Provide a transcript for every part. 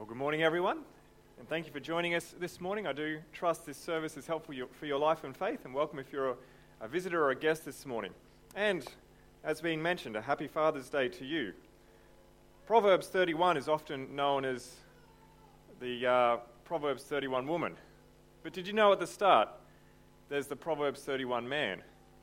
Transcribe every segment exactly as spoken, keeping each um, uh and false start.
Well, good morning, everyone, and thank you for joining us this morning. I do trust this service is helpful for your life and faith, and welcome if you're a, a visitor or a guest this morning. And, as being mentioned, a happy Father's Day to you. Proverbs thirty-one is often known as the uh, Proverbs thirty-one woman. But did you know at the start, there's the Proverbs thirty-one man?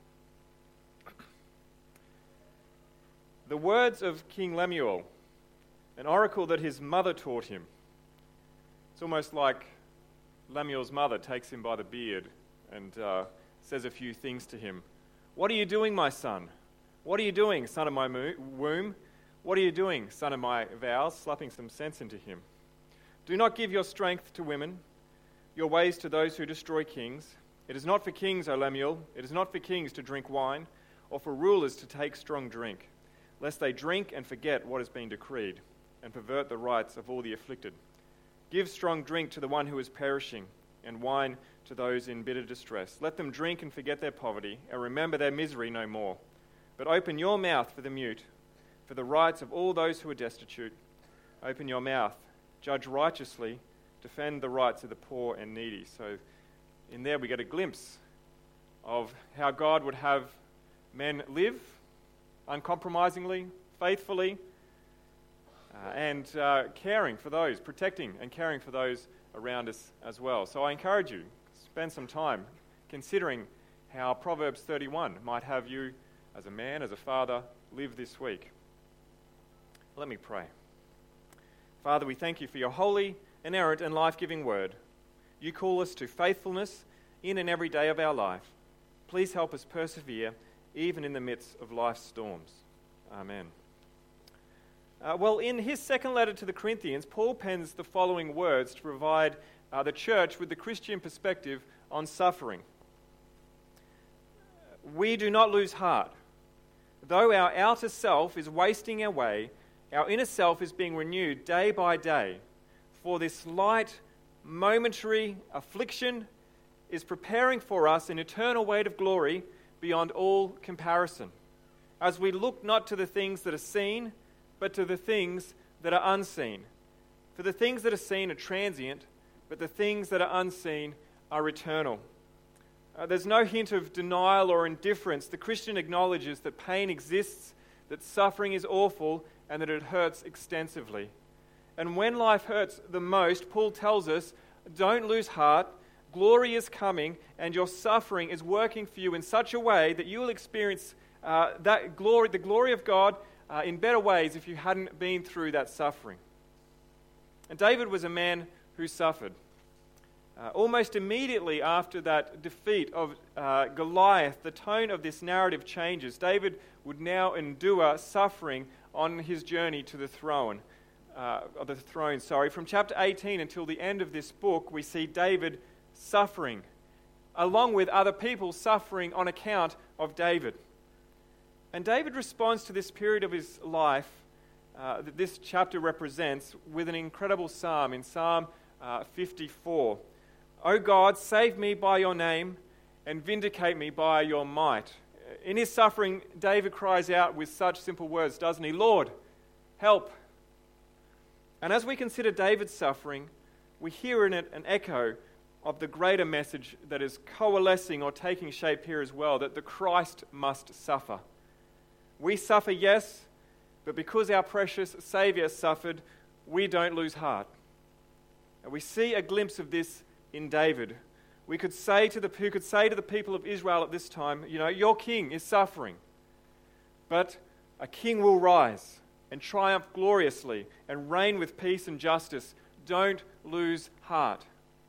The words of King Lemuel, an oracle that his mother taught him. It's almost like Lemuel's mother takes him by the beard and uh, says a few things to him. What are you doing, my son? What are you doing, son of my mo- womb? What are you doing, son of my vows? Slapping some sense into him. Do not give your strength to women, your ways to those who destroy kings. It is not for kings, O Lemuel, it is not for kings to drink wine, or for rulers to take strong drink, lest they drink and forget what has been decreed, and pervert the rights of all the afflicted. Give strong drink to the one who is perishing, and wine to those in bitter distress. Let them drink and forget their poverty, and remember their misery no more. But open your mouth for the mute, for the rights of all those who are destitute. Open your mouth, judge righteously, defend the rights of the poor and needy. So in there we get a glimpse of how God would have men live uncompromisingly, faithfully, Uh, and uh, caring for those, protecting and caring for those around us as well. So I encourage you, spend some time considering how Proverbs thirty-one might have you as a man, as a father, live this week. Let me pray. Father, we thank you for your holy, inerrant and life-giving word. You call us to faithfulness in and every day of our life. Please help us persevere even in the midst of life's storms. Amen. Uh, well, in his second letter to the Corinthians, Paul pens the following words to provide uh, the church with the Christian perspective on suffering. We do not lose heart. Though our outer self is wasting away, our inner self is being renewed day by day. For this light, momentary affliction is preparing for us an eternal weight of glory beyond all comparison, as we look not to the things that are seen, but to the things that are unseen. For the things that are seen are transient, but the things that are unseen are eternal. Uh, there's no hint of denial or indifference. The Christian acknowledges that pain exists, that suffering is awful, and that it hurts extensively. And when life hurts the most, Paul tells us, don't lose heart, glory is coming, and your suffering is working for you in such a way that you will experience uh, that glory, the glory of God, Uh, in better ways if you hadn't been through that suffering. And David was a man who suffered. Uh, almost immediately after that defeat of uh, Goliath, the tone of this narrative changes. David would now endure suffering on his journey to the throne. Uh, of the throne, sorry. From chapter eighteen until the end of this book, we see David suffering, along with other people suffering on account of David. And David responds to this period of his life uh, that this chapter represents with an incredible psalm in Psalm uh, fifty-four. O God, save me by your name and vindicate me by your might. In his suffering, David cries out with such simple words, doesn't he? Lord, help. And as we consider David's suffering, we hear in it an echo of the greater message that is coalescing or taking shape here as well, that the Christ must suffer. We suffer, yes, but because our precious Saviour suffered, we don't lose heart. And we see a glimpse of this in David. We could say to the who could say to the people of Israel at this time, you know, your king is suffering, but a king will rise and triumph gloriously and reign with peace and justice. Don't lose heart.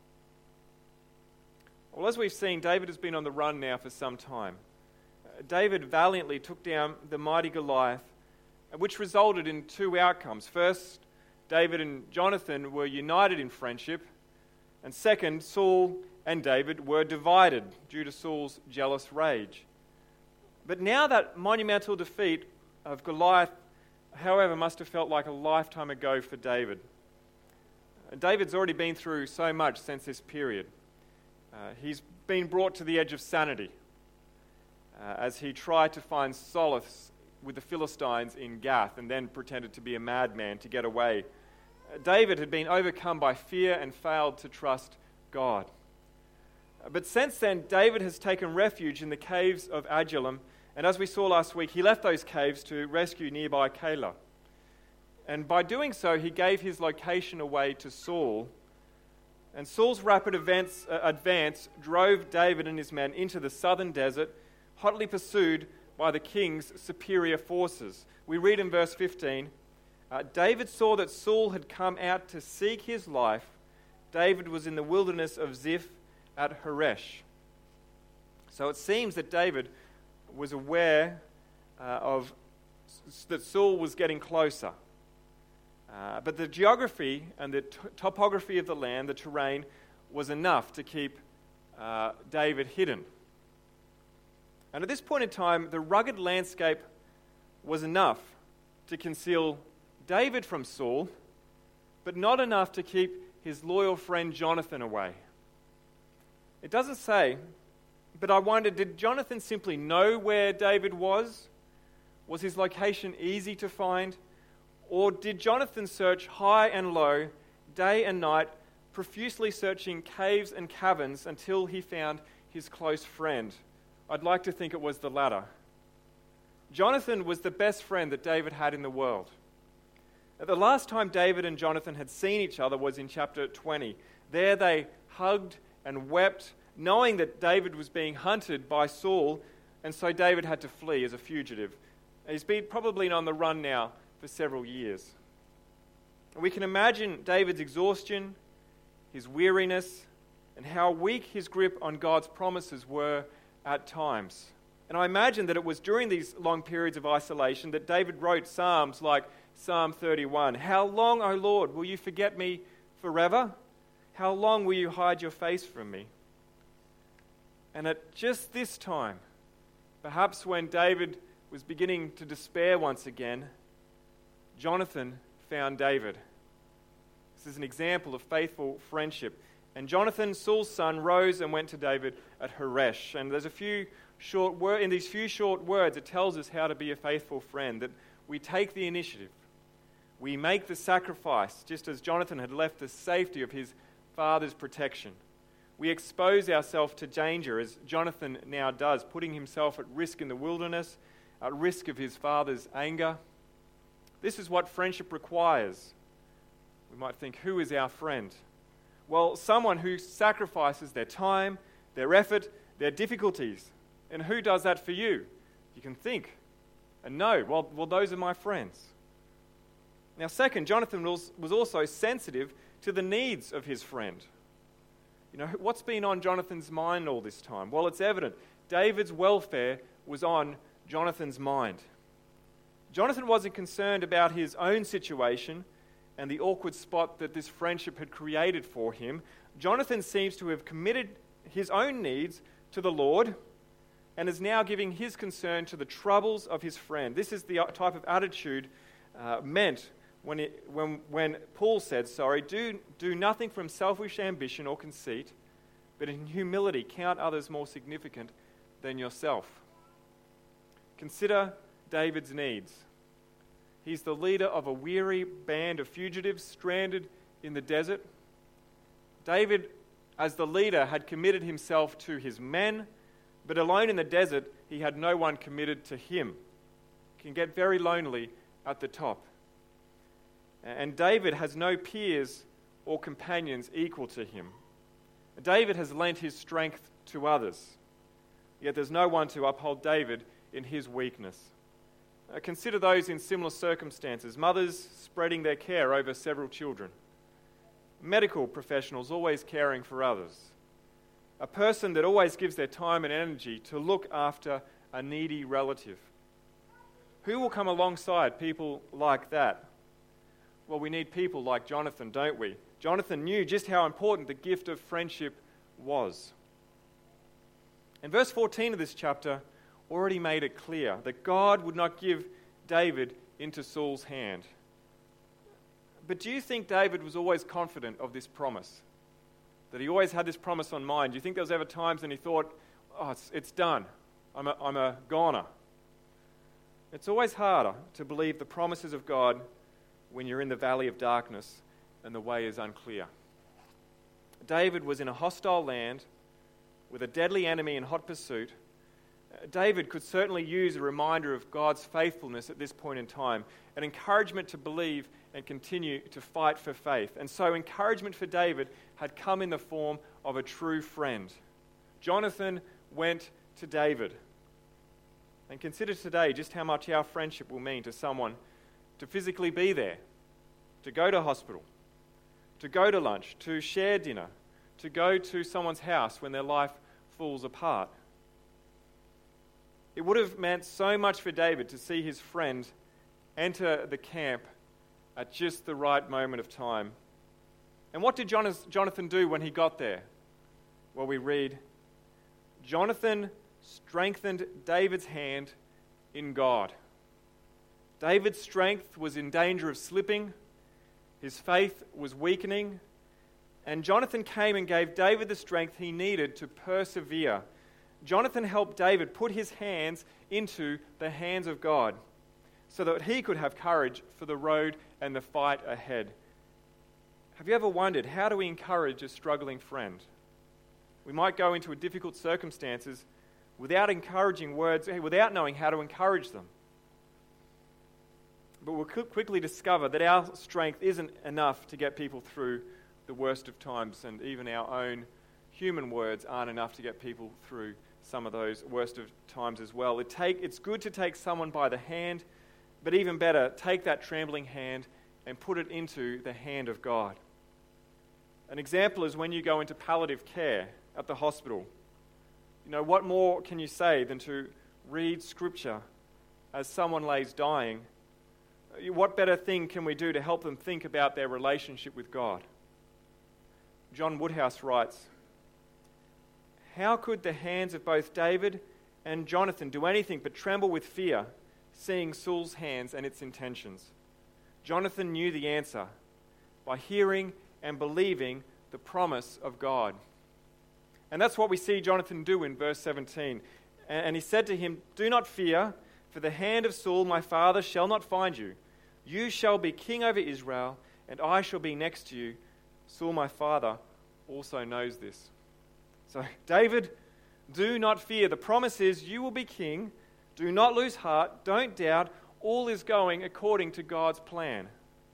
Well, as we've seen, David has been on the run now for some time. David valiantly took down the mighty Goliath, which resulted in two outcomes. First, David and Jonathan were united in friendship, and second, Saul and David were divided due to Saul's jealous rage. But now that monumental defeat of Goliath, however, must have felt like a lifetime ago for David. David's already been through so much since this period. Uh, he's been brought to the edge of sanity Uh, as he tried to find solace with the Philistines in Gath and then pretended to be a madman to get away David had been overcome by fear and failed to trust God. But since then, David has taken refuge in the caves of Adullam, and as we saw last week, he left those caves to rescue nearby Keilah. And by doing so, he gave his location away to Saul. And Saul's rapid events, uh, advance drove David and his men into the southern desert, hotly pursued by the king's superior forces. We read in verse fifteen, uh, David saw that Saul had come out to seek his life. David was in the wilderness of Ziph at Horesh. So it seems that David was aware uh, of that Saul was getting closer. Uh, but the geography and the t- topography of the land, the terrain, was enough to keep uh, David hidden. And at this point in time, the rugged landscape was enough to conceal David from Saul, but not enough to keep his loyal friend Jonathan away. It doesn't say, but I wonder, did Jonathan simply know where David was? Was his location easy to find? Or did Jonathan search high and low, day and night, profusely searching caves and caverns until he found his close friend? I'd like to think it was the latter. Jonathan was the best friend that David had in the world. The last time David and Jonathan had seen each other was in chapter twenty. There they hugged and wept, knowing that David was being hunted by Saul, and so David had to flee as a fugitive. He's been probably on the run now for several years. We can imagine David's exhaustion, his weariness, and how weak his grip on God's promises were at times. And I imagine that it was during these long periods of isolation that David wrote psalms like Psalm thirty-one. How long, O Lord, will you forget me forever? How long will you hide your face from me? And at just this time, perhaps when David was beginning to despair once again, Jonathan found David. This is an example of faithful friendship. And Jonathan, Saul's son, rose and went to David at Horesh. And there's a few short words, in these few short words, it tells us how to be a faithful friend, that we take the initiative. We make the sacrifice, just as Jonathan had left the safety of his father's protection. We expose ourselves to danger, as Jonathan now does, putting himself at risk in the wilderness, at risk of his father's anger. This is what friendship requires. We might think, who is our friend? Well, someone who sacrifices their time, their effort, their difficulties. And who does that for you? You can think and know, well, well those are my friends. Now, second, Jonathan was, was also sensitive to the needs of his friend. You know, what's been on Jonathan's mind all this time? Well, it's evident. David's welfare was on Jonathan's mind. Jonathan wasn't concerned about his own situation and the awkward spot that this friendship had created for him. Jonathan seems to have committed his own needs to the Lord and is now giving his concern to the troubles of his friend. This is the type of attitude uh, meant when, it, when, when Paul said, sorry, do, do nothing from selfish ambition or conceit, but in humility count others more significant than yourself. Consider David's needs. He's the leader of a weary band of fugitives stranded in the desert. David, as the leader, had committed himself to his men, but alone in the desert, he had no one committed to him. It can get very lonely at the top. And David has no peers or companions equal to him. David has lent his strength to others, yet there's no one to uphold David in his weakness. Uh, consider those in similar circumstances, mothers spreading their care over several children, medical professionals always caring for others, a person that always gives their time and energy to look after a needy relative. Who will come alongside people like that? Well, we need people like Jonathan, don't we? Jonathan knew just how important the gift of friendship was. And verse fourteen of this chapter already made it clear that God would not give David into Saul's hand. But do you think David was always confident of this promise? That he always had this promise on mind? Do you think there was ever times when he thought, oh, it's, it's done, I'm a, I'm a goner? It's always harder to believe the promises of God when you're in the valley of darkness and the way is unclear. David was in a hostile land with a deadly enemy in hot pursuit. David could certainly use a reminder of God's faithfulness at this point in time, an encouragement to believe and continue to fight for faith. And so encouragement for David had come in the form of a true friend. Jonathan went to David. And consider today just how much our friendship will mean to someone to physically be there, to go to hospital, to go to lunch, to share dinner, to go to someone's house when their life falls apart. It would have meant so much for David to see his friend enter the camp at just the right moment of time. And what did Jonathan do when he got there? Well, we read, Jonathan strengthened David's hand in God. David's strength was in danger of slipping. His faith was weakening. And Jonathan came and gave David the strength he needed to persevere. Jonathan helped David put his hands into the hands of God so that he could have courage for the road and the fight ahead. Have you ever wondered, how do we encourage a struggling friend? We might go into a difficult circumstances without encouraging words, without knowing how to encourage them. But we'll quickly discover that our strength isn't enough to get people through the worst of times, and even our own human words aren't enough to get people through some of those worst of times as well. It take, it's good to take someone by the hand, but even better, take that trembling hand and put it into the hand of God. An example is when you go into palliative care at the hospital. You know, what more can you say than to read Scripture as someone lays dying? What better thing can we do to help them think about their relationship with God? John Woodhouse writes, how could the hands of both David and Jonathan do anything but tremble with fear, seeing Saul's hands and its intentions? Jonathan knew the answer by hearing and believing the promise of God. And that's what we see Jonathan do in verse seventeen. And he said to him, do not fear, for the hand of Saul my father shall not find you. You shall be king over Israel, and I shall be next to you. Saul my father also knows this. So, David, do not fear. The promise is you will be king. Do not lose heart. Don't doubt. All is going according to God's plan.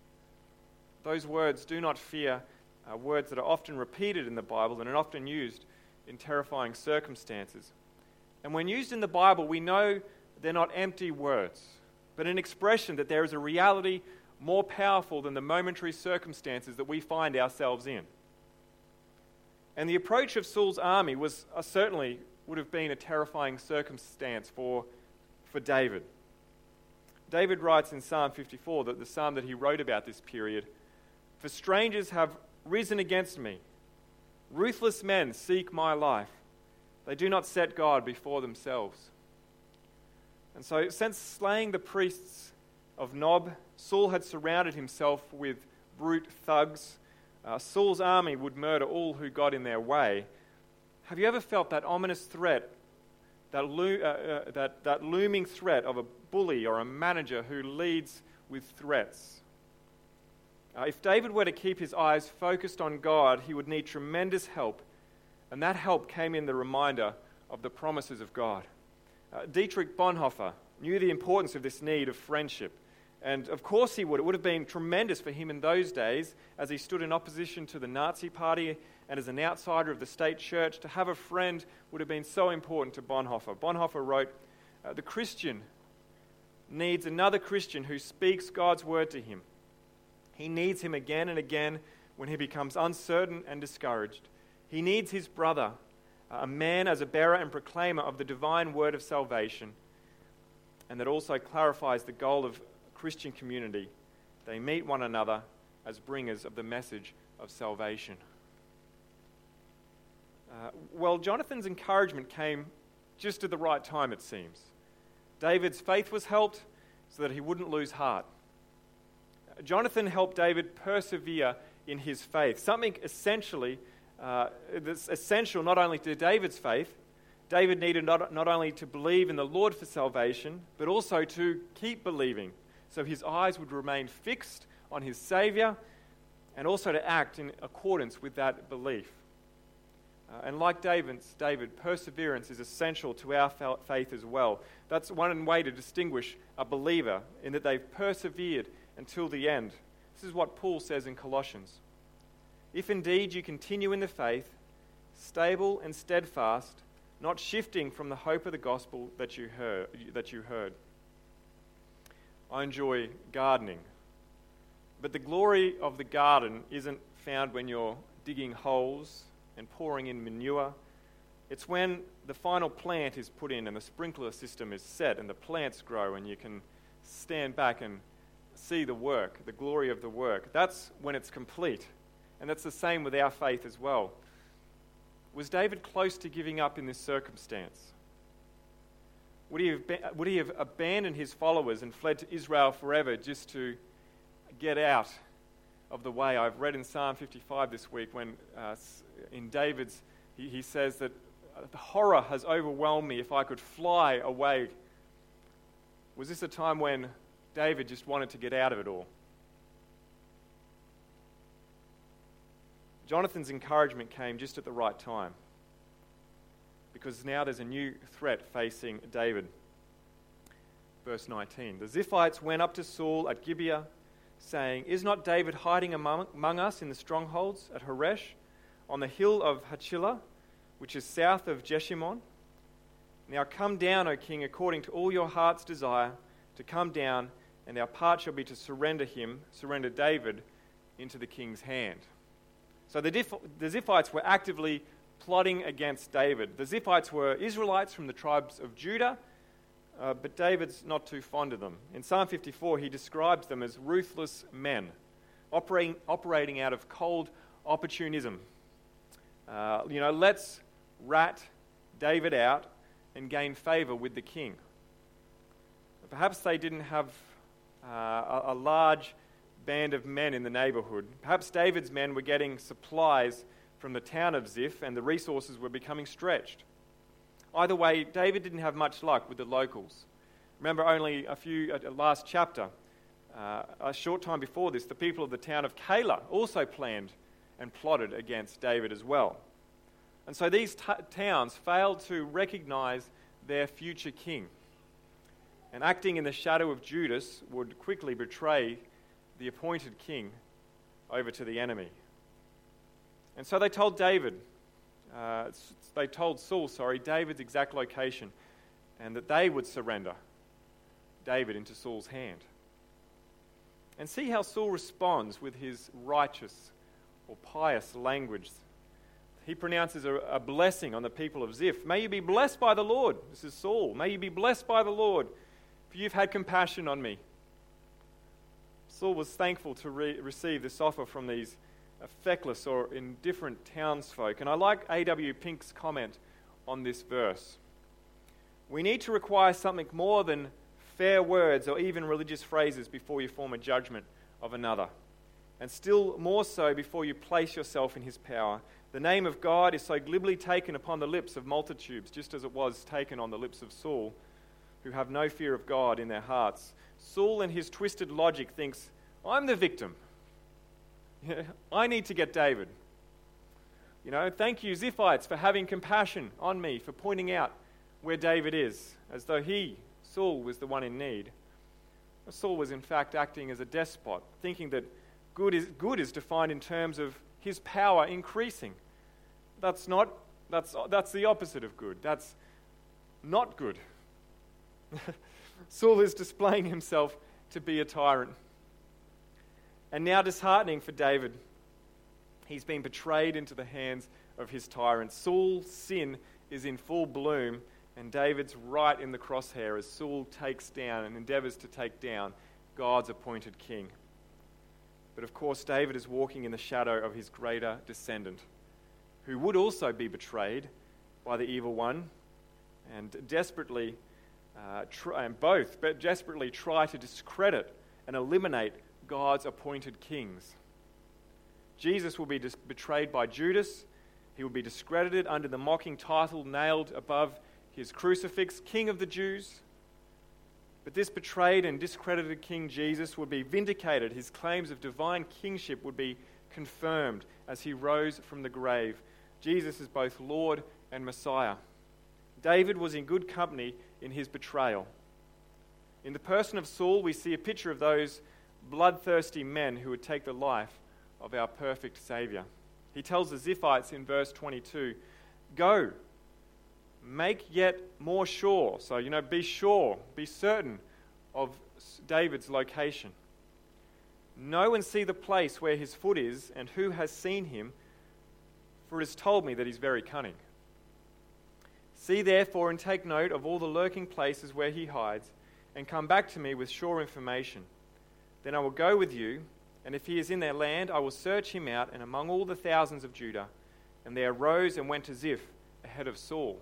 Those words, do not fear, are words that are often repeated in the Bible and are often used in terrifying circumstances. And when used in the Bible, we know they're not empty words, but an expression that there is a reality more powerful than the momentary circumstances that we find ourselves in. And the approach of Saul's army was uh, certainly would have been a terrifying circumstance for, for David. David writes in Psalm fifty-four, that the psalm that he wrote about this period, for strangers have risen against me. Ruthless men seek my life. They do not set God before themselves. And so, since slaying the priests of Nob, Saul had surrounded himself with brute thugs. Uh, Saul's army would murder all who got in their way. Have you ever felt that ominous threat, that, lo- uh, uh, that, that looming threat of a bully or a manager who leads with threats? Uh, if David were to keep his eyes focused on God, he would need tremendous help, and that help came in the reminder of the promises of God. Uh, Dietrich Bonhoeffer knew the importance of this need of friendship. And of course he would. It would have been tremendous for him in those days, as he stood in opposition to the Nazi Party and as an outsider of the state church. To have a friend would have been so important to Bonhoeffer. Bonhoeffer wrote, uh, the Christian needs another Christian who speaks God's word to him. He needs him again and again when he becomes uncertain and discouraged. He needs his brother, a man as a bearer and proclaimer of the divine word of salvation, and that also clarifies the goal of Christian community. They meet one another as bringers of the message of salvation. Uh, well, Jonathan's encouragement came just at the right time, it seems. David's faith was helped so that he wouldn't lose heart. Jonathan helped David persevere in his faith, something essentially uh, that's essential not only to David's faith. David needed not, not only to believe in the Lord for salvation, but also to keep believing, so his eyes would remain fixed on his Saviour and also to act in accordance with that belief. Uh, and like David's, David, perseverance is essential to our faith as well. That's one way to distinguish a believer, in that they've persevered until the end. This is what Paul says in Colossians. If indeed you continue in the faith, stable and steadfast, not shifting from the hope of the gospel that you heard. That you heard. I enjoy gardening, but the glory of the garden isn't found when you're digging holes and pouring in manure. It's when the final plant is put in and the sprinkler system is set and the plants grow and you can stand back and see the work, the glory of the work. That's when it's complete. And that's the same with our faith as well. Was David close to giving up in this circumstance? Would he have, would he have abandoned his followers and fled to Israel forever just to get out of the way? I've read in Psalm fifty-five this week when uh, in David's, he, he says that the horror has overwhelmed me. If I could fly away. Was this a time when David just wanted to get out of it all? Jonathan's encouragement came just at the right time, because now there's a new threat facing David. Verse nineteen, the Ziphites went up to Saul at Gibeah, saying, is not David hiding among, among us in the strongholds at Horesh, on the hill of Hachilah, which is south of Jeshimon? Now come down, O king, according to all your heart's desire, to come down, and our part shall be to surrender him, surrender David, into the king's hand. So the, Dif- the Ziphites were actively plotting against David. The Ziphites were Israelites from the tribes of Judah, uh, but David's not too fond of them. In Psalm fifty-four, he describes them as ruthless men, operating, operating out of cold opportunism. Uh, you know, let's rat David out and gain favor with the king. Perhaps they didn't have uh, a, a large band of men in the neighborhood. Perhaps David's men were getting supplies from the town of Ziph and the resources were becoming stretched. Either way, David didn't have much luck with the locals. Remember, only a few, uh, last chapter, uh, a short time before this, the people of the town of Keilah also planned and plotted against David as well. And so these t- towns failed to recognize their future king. And acting in the shadow of Judas would quickly betray the appointed king over to the enemy. And so they told David, uh, they told Saul, sorry, David's exact location, and that they would surrender David into Saul's hand. And see how Saul responds with his righteous or pious language. He pronounces a, a blessing on the people of Ziph. May you be blessed by the Lord. This is Saul. May you be blessed by the Lord, for you've had compassion on me. Saul was thankful to re- receive this offer from these feckless or indifferent townsfolk. And I like A W Pink's comment on this verse. We need to require something more than fair words or even religious phrases before you form a judgment of another. And still more so before you place yourself in his power. The name of God is so glibly taken upon the lips of multitudes, just as it was taken on the lips of Saul, who have no fear of God in their hearts. Saul, in his twisted logic, thinks, I'm the victim. I need to get David. You know, thank you, Ziphites, for having compassion on me, for pointing out where David is, as though he, Saul, was the one in need. Saul was in fact acting as a despot, thinking that good is, good is defined in terms of his power increasing. That's not, that's, that's the opposite of good. That's not good. Saul is displaying himself to be a tyrant. And now disheartening for David, he's been betrayed into the hands of his tyrant. Saul's sin is in full bloom, and David's right in the crosshair as Saul takes down and endeavors to take down God's appointed king. But of course, David is walking in the shadow of his greater descendant, who would also be betrayed by the evil one, and desperately, uh, try, and both, but desperately try to discredit and eliminate God's appointed kings. Jesus will be dis- betrayed by Judas. He will be discredited under the mocking title nailed above his crucifix, King of the Jews. But this betrayed and discredited King Jesus would be vindicated. His claims of divine kingship would be confirmed as he rose from the grave. Jesus is both Lord and Messiah. David was in good company in his betrayal. In the person of Saul, we see a picture of those bloodthirsty men who would take the life of our perfect Saviour. He tells the Ziphites in verse twenty-two, "Go, make yet more sure." So, you know, be sure, be certain of David's location. "Know and see the place where his foot is, and who has seen him, for it is told me that he's very cunning. See therefore and take note of all the lurking places where he hides, and come back to me with sure information. Then I will go with you, and if he is in their land, I will search him out, and among all the thousands of Judah." And they arose and went to Ziph ahead of Saul.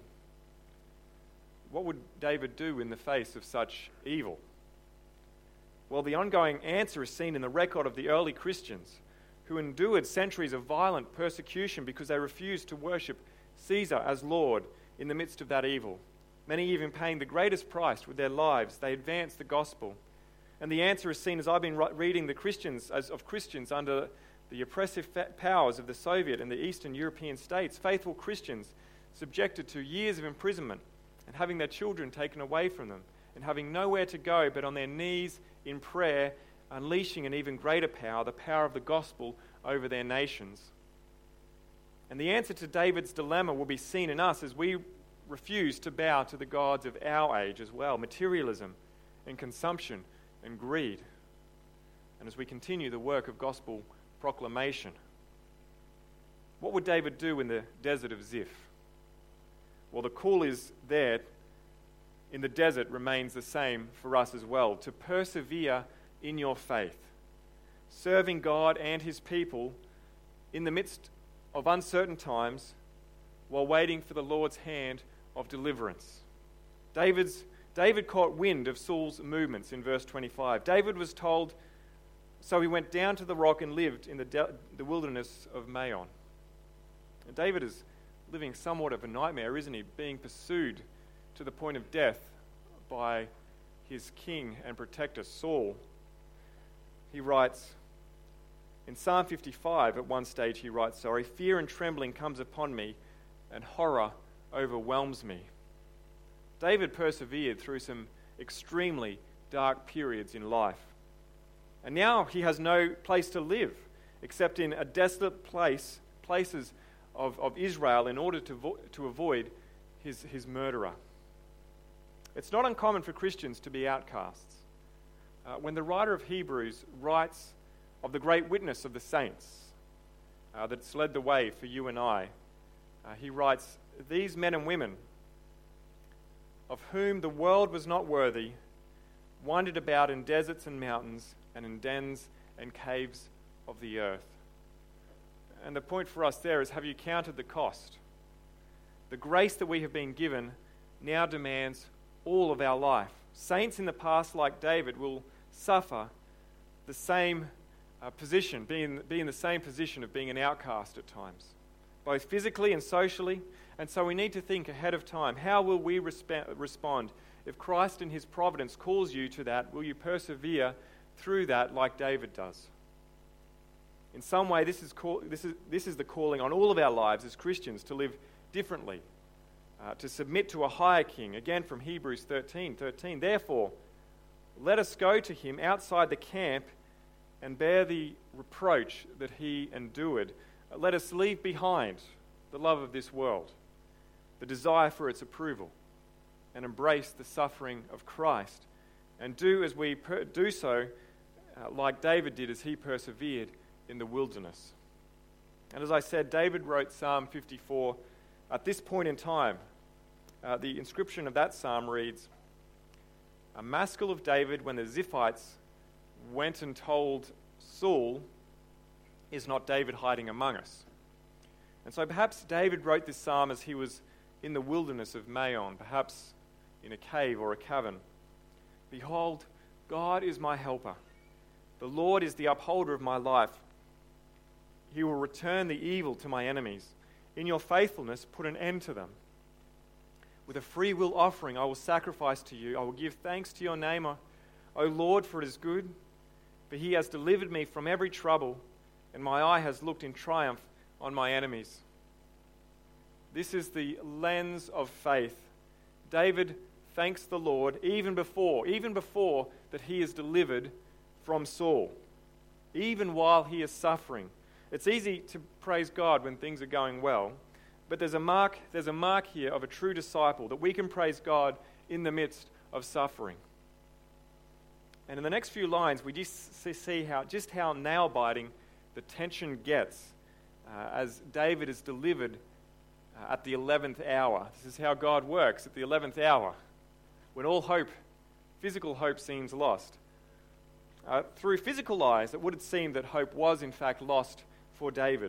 What would David do in the face of such evil? Well, the ongoing answer is seen in the record of the early Christians who endured centuries of violent persecution because they refused to worship Caesar as Lord in the midst of that evil. Many even paying the greatest price with their lives, they advanced the gospel. And the answer is seen as I've been reading the Christians as of Christians under the oppressive powers of the Soviet and the Eastern European states, faithful Christians subjected to years of imprisonment and having their children taken away from them and having nowhere to go but on their knees in prayer, unleashing an even greater power, the power of the gospel over their nations. And the answer to David's dilemma will be seen in us as we refuse to bow to the gods of our age as well, materialism and consumption and greed, and as we continue the work of gospel proclamation. What would David do in the desert of Ziph? Well, the call is there in the desert remains the same for us as well, to persevere in your faith, serving God and his people in the midst of uncertain times while waiting for the Lord's hand of deliverance. David's, David caught wind of Saul's movements in verse twenty-five. David was told, so he went down to the rock and lived in the, de- the wilderness of Maon. And David is living somewhat of a nightmare, isn't he? Being pursued to the point of death by his king and protector, Saul. He writes, in Psalm fifty-five, at one stage he writes, sorry, "Fear and trembling comes upon me, and horror overwhelms me." David persevered through some extremely dark periods in life. And now he has no place to live except in a desolate place, places of, of Israel in order to, vo- to avoid his, his murderer. It's not uncommon for Christians to be outcasts. Uh, when the writer of Hebrews writes of the great witness of the saints uh, that's led the way for you and I, uh, he writes, "These men and women, of whom the world was not worthy, wandered about in deserts and mountains and in dens and caves of the earth." And the point for us there is, have you counted the cost? The grace that we have been given now demands all of our life. Saints in the past, like David, will suffer the same uh, position, be in, be in the same position of being an outcast at times, both physically and socially. And so we need to think ahead of time. How will we resp- respond? If Christ in his providence calls you to that, will you persevere through that like David does? In some way, this is, call- this is, this is the calling on all of our lives as Christians to live differently, uh, to submit to a higher king. Again, from Hebrews thirteen thirteen. "Therefore, let us go to him outside the camp and bear the reproach that he endured. Let us leave behind the love of this world, the desire for its approval, and embrace the suffering of Christ, and do as we per- do so uh, like David did as he persevered in the wilderness." And as I said, David wrote Psalm fifty-four at this point in time. Uh, the inscription of that psalm reads, "A maskil of David when the Ziphites went and told Saul, is not David hiding among us?" And so perhaps David wrote this psalm as he was in the wilderness of Maon, perhaps in a cave or a cavern. "Behold, God is my helper. The Lord is the upholder of my life. He will return the evil to my enemies. In your faithfulness, put an end to them. With a free will offering, I will sacrifice to you. I will give thanks to your name, O Lord, for it is good. For he has delivered me from every trouble and my eye has looked in triumph on my enemies." This is the lens of faith. David thanks the Lord even before, even before that he is delivered from Saul, even while he is suffering. It's easy to praise God when things are going well, but there's a mark, there's a mark here of a true disciple, that we can praise God in the midst of suffering. And in the next few lines, we just see how just how nail-biting the tension gets uh, as David is delivered uh, at the eleventh hour. This is how God works at the eleventh hour, when all hope, physical hope, seems lost. Uh, through physical eyes, it would have seemed that hope was in fact lost for David.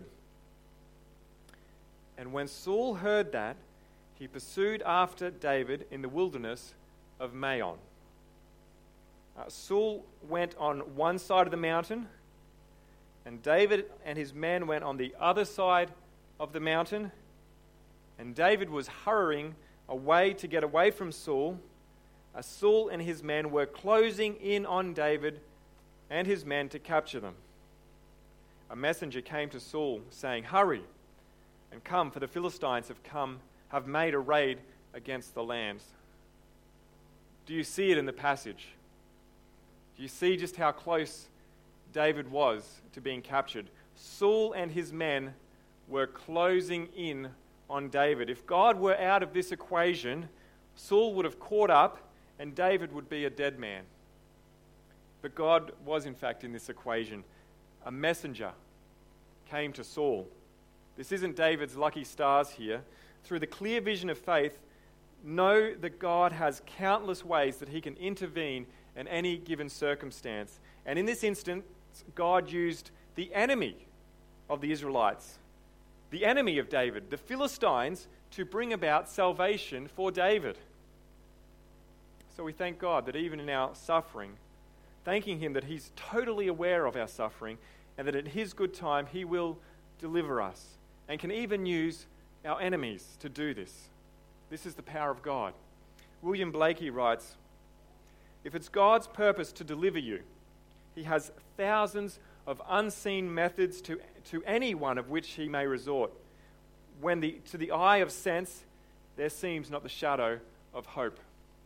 And when Saul heard that, he pursued after David in the wilderness of Maon. Uh, Saul went on one side of the mountain, and David and his men went on the other side of the mountain, and David was hurrying away to get away from Saul, as Saul and his men were closing in on David and his men to capture them. A messenger came to Saul, saying, "Hurry and come, for the Philistines have come, have made a raid against the land." Do you see it in the passage? Do you see just how close David was to being captured? Saul and his men were closing in on David. If God were out of this equation, Saul would have caught up and David would be a dead man. But God was in fact in this equation. A messenger came to Saul. This isn't David's lucky stars here. Through the clear vision of faith, know that God has countless ways that he can intervene in any given circumstance. And in this instance, God used the enemy of the Israelites, the enemy of David, the Philistines, to bring about salvation for David. So we thank God that even in our suffering, thanking him that he's totally aware of our suffering and that at his good time he will deliver us and can even use our enemies to do this. This is the power of God. William Blakey writes, "If it's God's purpose to deliver you, he has thousands of unseen methods to, to any one of which he may resort, when the, to the eye of sense there seems not the shadow of hope."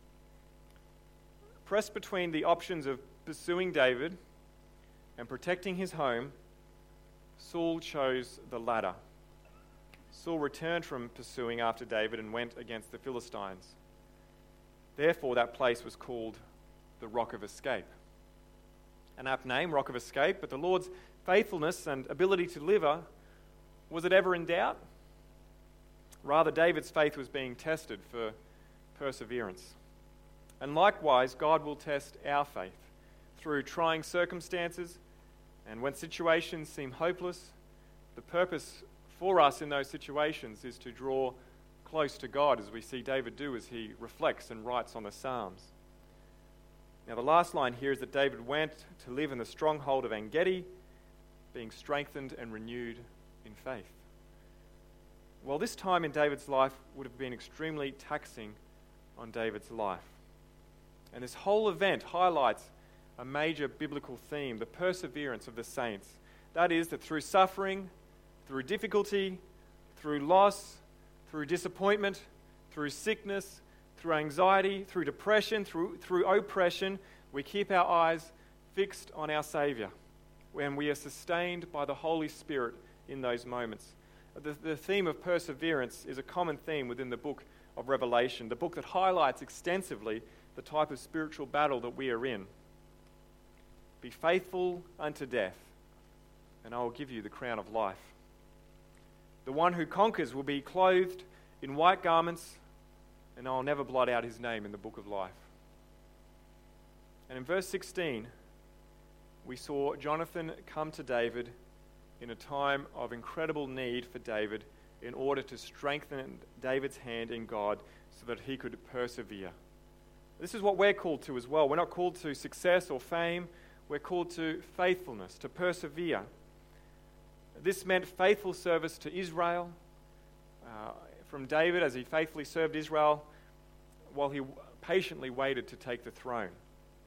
Pressed between the options of pursuing David and protecting his home, Saul chose the latter. Saul returned from pursuing after David and went against the Philistines. Therefore, that place was called the Rock of Escape. An apt name, Rock of Escape, but the Lord's faithfulness and ability to deliver, was it ever in doubt? Rather, David's faith was being tested for perseverance. And likewise, God will test our faith through trying circumstances, and when situations seem hopeless, the purpose for us in those situations is to draw close to God, as we see David do as he reflects and writes on the Psalms. Now, the last line here is that David went to live in the stronghold of En-gedi, being strengthened and renewed in faith. Well, this time in David's life would have been extremely taxing on David's life. And this whole event highlights a major biblical theme, the perseverance of the saints. That is, that through suffering, through difficulty, through loss, through disappointment, through sickness, through anxiety, through depression, through, through oppression, we keep our eyes fixed on our Saviour, when we are sustained by the Holy Spirit in those moments. The, the theme of perseverance is a common theme within the book of Revelation, the book that highlights extensively the type of spiritual battle that we are in. Be faithful unto death, and I will give you the crown of life. The one who conquers will be clothed in white garments, and I will never blot out his name in the book of life. And in verse sixteen, we saw Jonathan come to David in a time of incredible need for David in order to strengthen David's hand in God so that he could persevere. This is what we're called to as well. We're not called to success or fame. We're called to faithfulness, to persevere. This meant faithful service to Israel, uh, from David as he faithfully served Israel while he patiently waited to take the throne.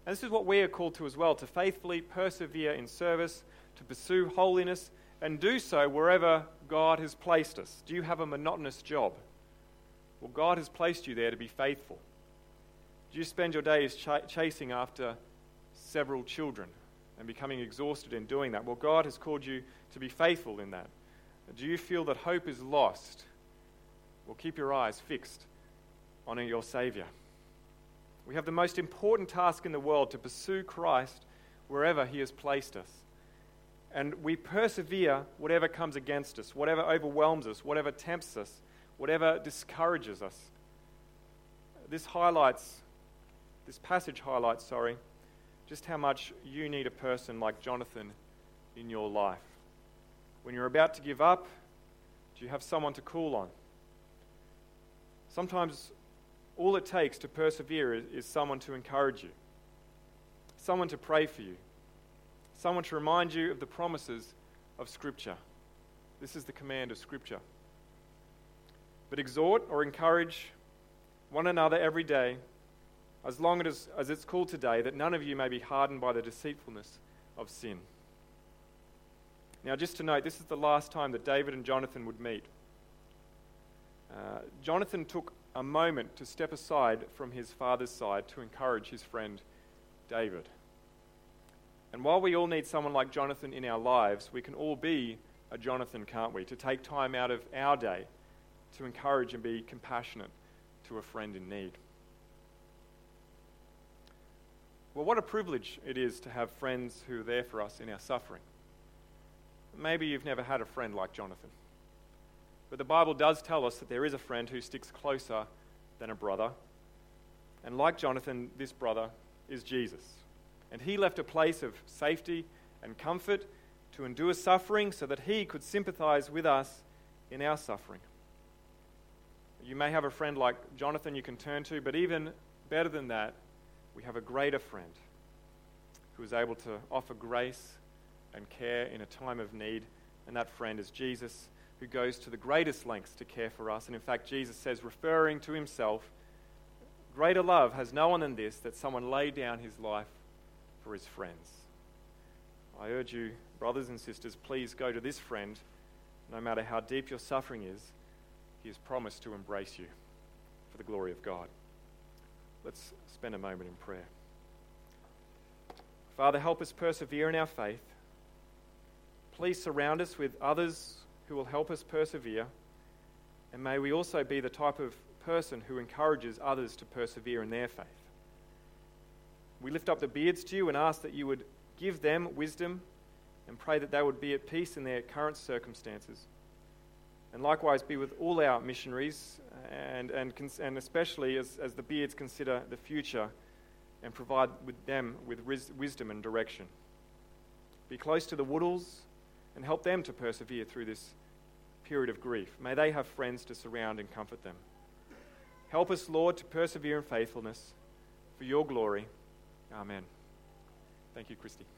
And this is what we are called to as well, to faithfully persevere in service, to pursue holiness, and do so wherever God has placed us. Do you have a monotonous job? Well, God has placed you there to be faithful. Do you spend your days ch- chasing after several children and becoming exhausted in doing that? Well, God has called you to be faithful in that. Do you feel that hope is lost? Well, keep your eyes fixed on your Saviour. We have the most important task in the world, to pursue Christ wherever He has placed us. And we persevere whatever comes against us, whatever overwhelms us, whatever tempts us, whatever discourages us. This highlights, this passage highlights, sorry, just how much you need a person like Jonathan in your life. When you're about to give up, do you have someone to call on? Sometimes all it takes to persevere is, is someone to encourage you, someone to pray for you, someone to remind you of the promises of Scripture. This is the command of Scripture. But exhort or encourage one another every day, as long as, as it's called today, that none of you may be hardened by the deceitfulness of sin. Now, just to note, this is the last time that David and Jonathan would meet. Uh, Jonathan took a moment to step aside from his father's side to encourage his friend David. And while we all need someone like Jonathan in our lives, we can all be a Jonathan, can't we? To take time out of our day to encourage and be compassionate to a friend in need. Well, what a privilege it is to have friends who are there for us in our suffering. Maybe you've never had a friend like Jonathan. But the Bible does tell us that there is a friend who sticks closer than a brother. And like Jonathan, this brother is Jesus. And he left a place of safety and comfort to endure suffering so that he could sympathize with us in our suffering. You may have a friend like Jonathan you can turn to, but even better than that, we have a greater friend who is able to offer grace and care in a time of need, and that friend is Jesus, who goes to the greatest lengths to care for us. And in fact, Jesus says, referring to himself, greater love has no one than this, that someone lay down his life for his friends. I urge you, brothers and sisters, please go to this friend, no matter how deep your suffering is. He has promised to embrace you for the glory of God. Let's spend a moment in prayer. Father, help us persevere in our faith. Please surround us with others who will help us persevere. And may we also be the type of person who encourages others to persevere in their faith. We lift up the Beards to you and ask that you would give them wisdom and pray that they would be at peace in their current circumstances. And likewise be with all our missionaries and, and, and especially as, as the Beards consider the future, and provide with them with ris- wisdom and direction. Be close to the Woodalls and help them to persevere through this period of grief. May they have friends to surround and comfort them. Help us, Lord, to persevere in faithfulness for your glory. Amen. Thank you, Christy.